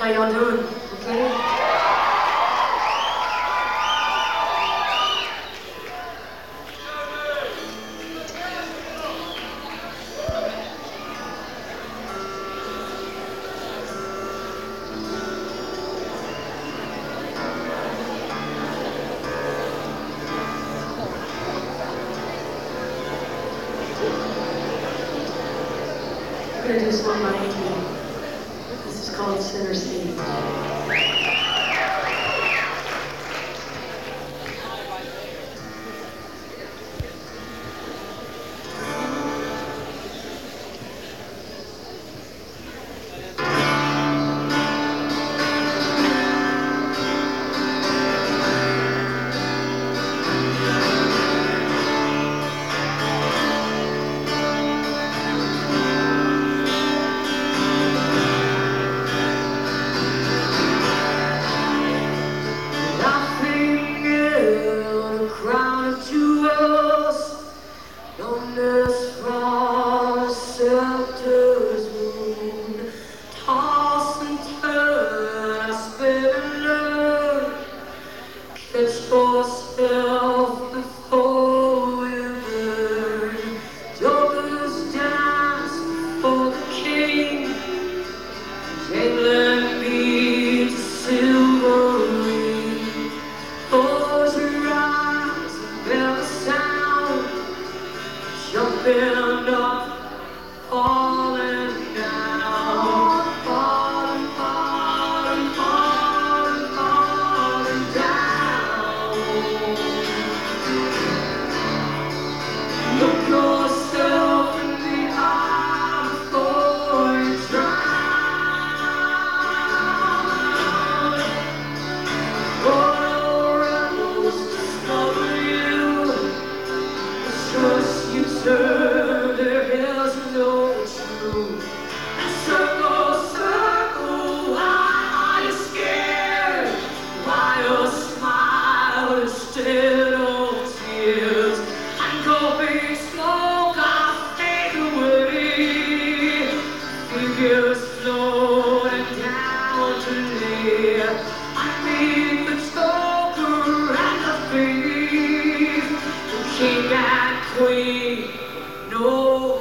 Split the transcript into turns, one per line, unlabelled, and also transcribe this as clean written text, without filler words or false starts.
How y'all doing? Okay? I'm gonna do this one by Amy. This is called Center Stage. Catch yourself before you burn. Jokers dance before the king. Jailer needs a silver ring. Close your eyes and bear the sound. Jumping up, falling down. Falling, falling, falling, falling down. Look yourself in the eye before you drown. Royal rebels discover you. The trust you serve, there is no truth. And circle, circle, why are you scared? Why a smile instead of tears? And go big smoke, I fade away. Figures floating down to lay. I meet the joker and the thief, the king and queen. No.